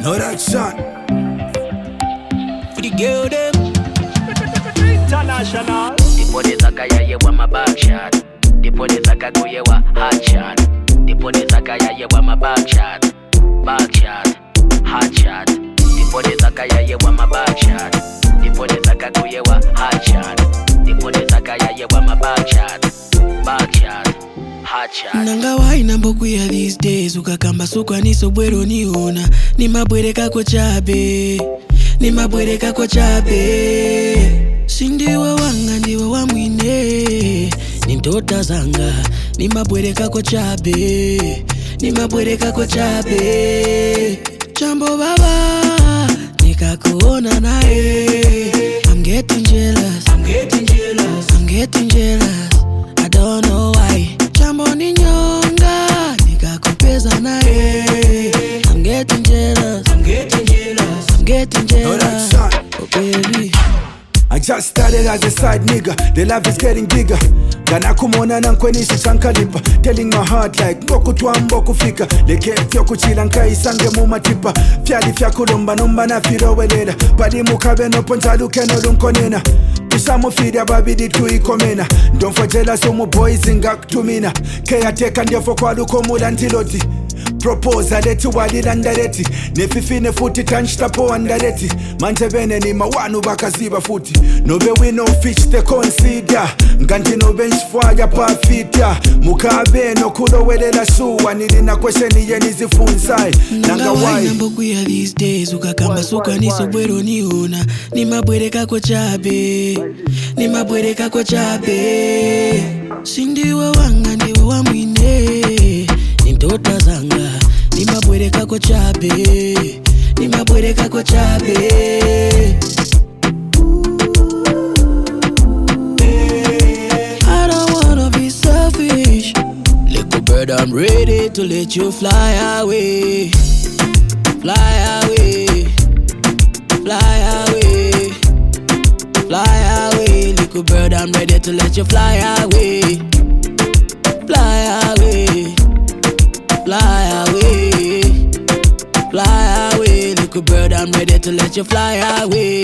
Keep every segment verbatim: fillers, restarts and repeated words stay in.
know that son. For the girl them International. The police akaya yewa my back shot. The police akago yewa hot shot. The police akaya yewa my back shot. Back shot, hot shot. The police akaya yewa my back shot. The police akago yewa hot shot. The police akaya yewa my back shot. Back shot, hot shot. Nanga waina mbokuya these days. Ukakamba sukwa niso bwero niona. Ni mabwere kako chabe. Ni mabwere kako chabe. Sindiwa wanga ndiwa wa mwine. Ni mtota zanga. Ni mabwere kako chabe. Ni mabwere kako chabe. Chambo baba nikakuona nae. I'm getting jealous, I'm getting jealous, I'm getting jealous. I don't know why. Chambo ni nyonga nikakupeza nae. I'm getting jealous, I'm getting jealous, I'm getting Know that jealous. son. Oh baby, I just started as a side nigga. The love is getting bigger. Gana kumona na nkwenisha chankalipa. Telling my heart like mboku tuwa mboku fika. Leke fyo kuchila nka isange mumatipa. Fyali fya kulomba numba na firo welela. Padi mukabe no ponta luke no lunkonena. Kusamu fidi ababidi tu ikomena. Don't for jealous omu boys ingak tumina. Kaya teka ndiofo kwa luko mula ntiloti. Proposal letu walilandareti. Nefifine futi tanchita po andareti. Manje bene ni mawanu bakaziba futi. Nobe we no fish te consider. Nganti no bench fire pa fita. Mukabe no kudo welela suwa. Nilina kwesheni yeni zifunzai. Nanga wai mbokuya these days. Ukakamba sukwa niso bwero niona. Ni mabwere kako chabe. Ni mabwere kako chabe. Sindiwa wanga ndiwa wa mwine. Ni mtota zanga. Ni mabwere kako chabe. Ni mabwere kako chabe. I don't wanna be selfish. Little bird, I'm ready to let you fly away. Fly away. Fly away. Fly away. Little bird, I'm ready to let you fly away. Fly away. Fly away. Fly away. Little bird, I'm ready to let you fly away.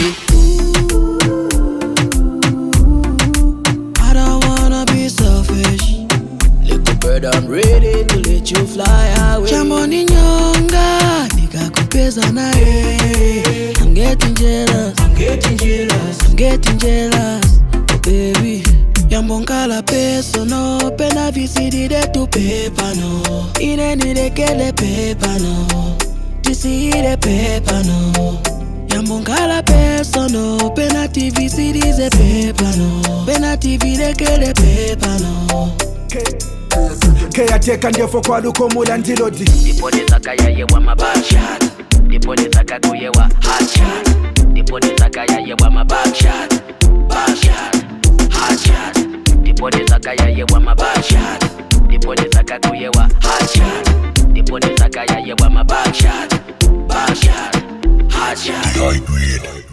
I don't wanna be selfish. Little bird, I'm ready to let you fly away. Chambo ni nyonga nikakupeza nae. I'm getting jealous, I'm getting jealous, I'm getting jealous. Oh baby, yambonkala peso no. Pena visidi de tu pepa no. Ine ni de kele pepa no. Tisi de pepa no. Yambonkala peso no. Pena T V series de pepa no. Pena T V de kele pepa no. Kaya teka ndiofo kwa luko mula ntiloti. The police akaya yewa my back shot. The police akago yewa hot shot. The police akaya yewa my back shot. Back shot, hot shot. The police akaya yewa my back shot. The police akago yewa hot shot. The police akaya yewa my back shot. Back shot, hot shot. The high grade.